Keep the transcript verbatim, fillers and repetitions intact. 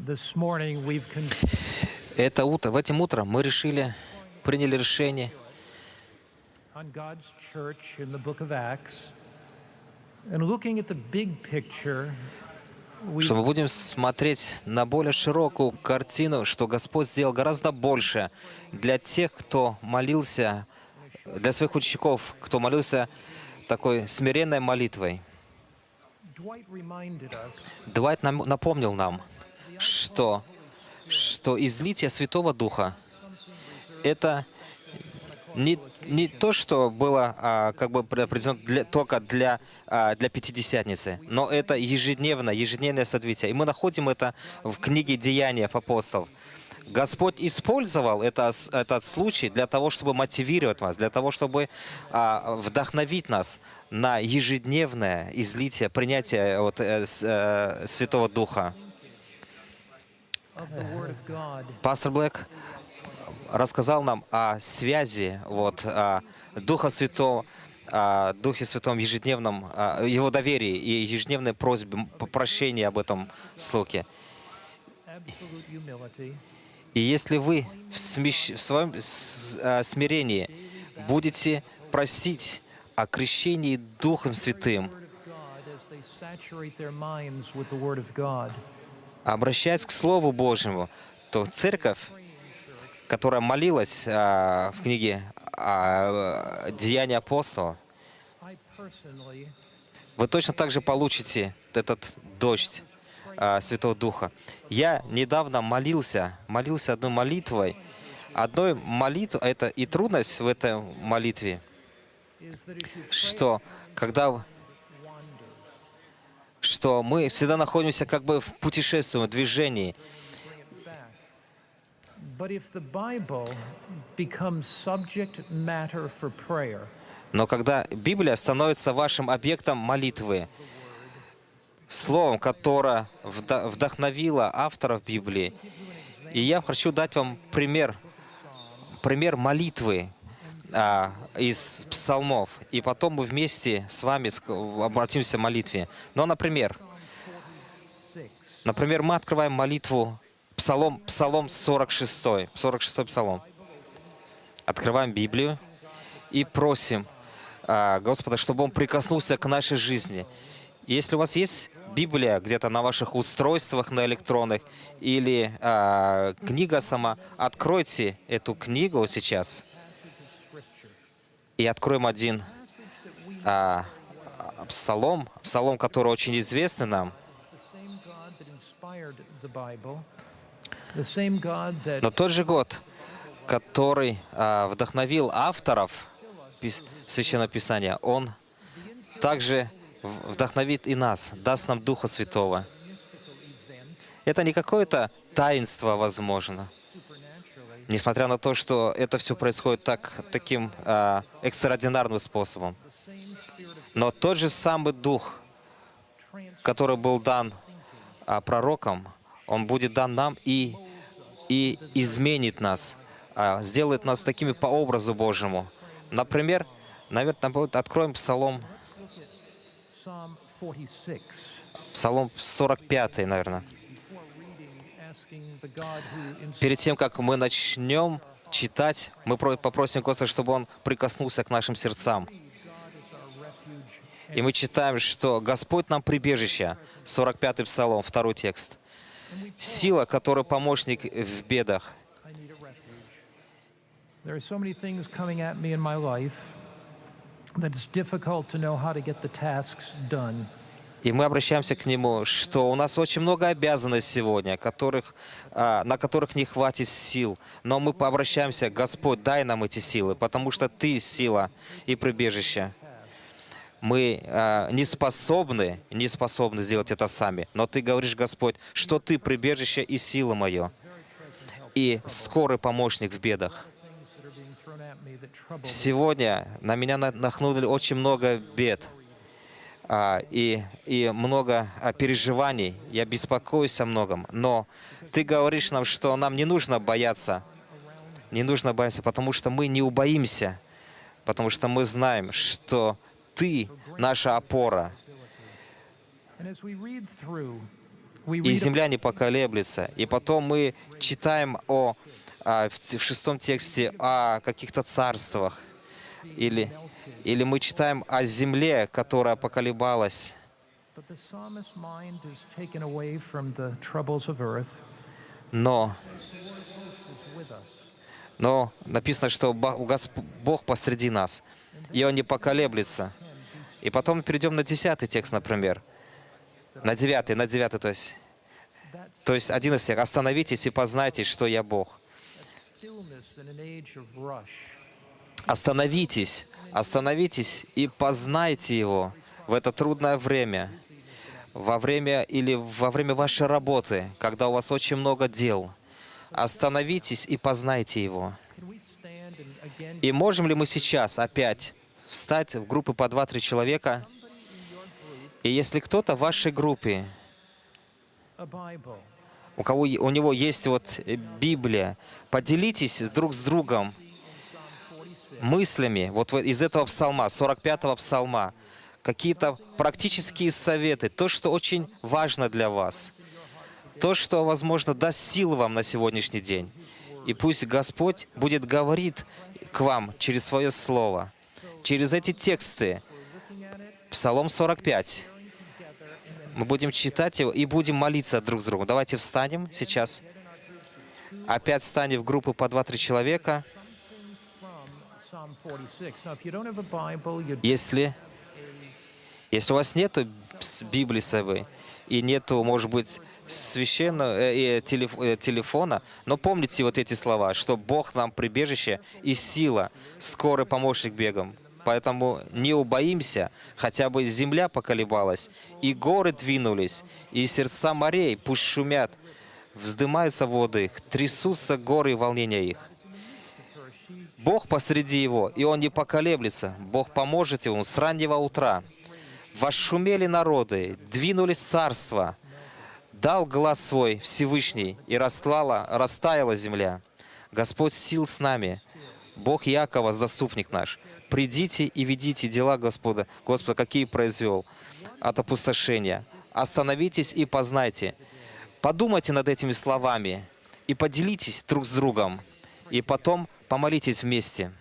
This morning we've con- Это утро, в этим утром мы решили, приняли решение on God's church in the book of Acts, and looking at the big picture, we что мы будем смотреть на более широкую картину, что Господь сделал гораздо больше для тех, кто молился, для своих учеников, кто молился такой смиренной молитвой. Dwight reminded us Двайт нам напомнил нам, что, что излитие Святого Духа — это не, не то, что было а, как бы определено для, только для, а, для Пятидесятницы, но это ежедневное, ежедневное событие. И мы находим это в книге «Деяния апостолов». Господь использовал это, этот случай для того, чтобы мотивировать вас, для того, чтобы а, вдохновить нас на ежедневное излитие, принятие вот, э, с, э, Святого Духа. of the Word of God Пастор Блэк рассказал нам о связи вот, а, Духа Святого, о Духе Святом, ежедневном, а, Его доверии и ежедневной просьбе, попрощении об этом слуге. absolute humility, И если вы в, смещ- в своем с- а, смирении будете просить о крещении Духом Святым, Word of God as they saturate their minds with the Word of God. обращаясь к Слову Божьему, то церковь, которая молилась а, в книге а, «Деяния апостолов», I personally вы точно так же получите этот дождь а, Святого Духа. Я недавно молился, молился одной молитвой. Одной молитвой, это и трудность в этой молитве, is that as you pray что когда wanders, что мы всегда находимся как бы в путешествии, в движении. bring it back. But if the Bible becomes subject matter for prayer, Но когда Библия становится вашим объектом молитвы, словом, которое вда- вдохновило авторов Библии, и я хочу дать вам пример, пример молитвы а, из псалмов, и потом мы вместе с вами ск- обратимся к молитве. Но, например, six, например, мы открываем молитву, псалом, псалом сорок шесть, сорок шестой псалом. Открываем Библию и просим а, Господа, чтобы Он прикоснулся к нашей жизни. Если у вас есть Библия где-то на ваших устройствах, на электронных, или а, книга сама, откройте эту книгу сейчас passage of Scripture, и откроем один passage that we а, а, псалом, псалом, который очень известный нам, the same God that inspired the Bible, the same God that но тот же год, который а, вдохновил авторов пис- Священного Писания, Он также в- вдохновит и нас, даст нам Духа Святого. mystical event, Это не какое-то таинство, возможно, supernaturally, несмотря на то, что это все происходит так, таким а, экстраординарным способом. the same Spirit of Но тот же самый Дух, transformation который был дан а, пророкам, Он будет дан нам и, и изменит нас, а, сделает нас такими по образу Божьему. Например, наверное, откроем Псалом, Psalm forty-six. Псалом сорок пятый, наверное. Before reading, asking the God who Перед inspired тем, как мы начнем читать, мы про- попросим Господа, чтобы Он прикоснулся к нашим сердцам. God is our refuge. И мы читаем, что Господь нам прибежище. сорок пятый Псалом, второй текст. Сила, которая помощник в бедах. I need a refuge. There are so many things coming at me in my life that it's difficult to know how to get the tasks done. И мы обращаемся к Нему, что у нас очень много обязанностей сегодня, которых, а, на которых не хватит сил. Но мы обращаемся: Господь, дай нам эти силы, потому что Ты сила и прибежище. Мы а, не способны, не способны сделать это сами. Но Ты говоришь, Господь, что Ты прибежище и сила мое, и скорый помощник в бедах. Things that are being thrown at me that trouble me. Сегодня на меня на- нахлынули очень много бед а, и, и много а, переживаний. Я беспокоюсь о многом. Но Ты говоришь нам, что нам не нужно бояться. Не нужно бояться, потому что мы не убоимся. Потому что мы знаем, что Ты наша опора. And as we read through we и read земля не поколеблется. И потом мы читаем о, а, в, ц- в шестом тексте о каких-то царствах, или, или мы читаем о земле, которая поколебалась. but the psalmist's mind is taken away from the troubles of earth. Но, Is with us. но написано, что Ба- Госп- Бог посреди нас, и Он не поколеблется. И потом мы перейдем на десятый текст, например. На девятый, на девятый, то есть. То есть один из тех. «Остановитесь и познайте, что я Бог». Stillness in an age of rush. Остановитесь, остановитесь и познайте Его в это трудное время, во время или во время вашей работы, когда у вас очень много дел. Остановитесь и познайте Его. Can we stand and again И можем ли мы сейчас опять встать в группы по два-три человека? И если кто-то в вашей группе, a Bible, у кого е- у него есть вот э, Библия, поделитесь друг с другом мыслями вот в- из этого псалма, сорок пятого псалма, какие-то практические советы, то, что очень важно для вас, то, что, возможно, даст сил вам на сегодняшний день. И пусть Господь будет говорить к вам через свое Слово, через эти тексты. Псалом сорок пять. Мы будем читать его и будем молиться друг с другом. Давайте встанем сейчас. Опять встанем в группы по два-три человека. from Psalm forty-six. Now, if you don't have a Bible, you Если, если у вас нету с- Библии с собой и нету, может быть, священного э, э, телеф- э, телефона, но помните вот эти слова, что Бог нам прибежище и сила, скорый помощник бегом. Поэтому не убоимся, хотя бы земля поколебалась, и горы двинулись, и сердца морей пусть шумят, вздымаются воды их, трясутся горы и волнения их. Бог посреди его, и он не поколеблется. Бог поможет ему с раннего утра. Восшумели народы, двинулись царства. Дал глаз свой Всевышний, и растлала, растаяла земля. Господь сил с нами, Бог Якова, заступник наш. Придите и видите дела Господа, Господа, какие произвел от опустошения. Остановитесь и познайте. Подумайте над этими словами и поделитесь друг с другом. И потом помолитесь вместе.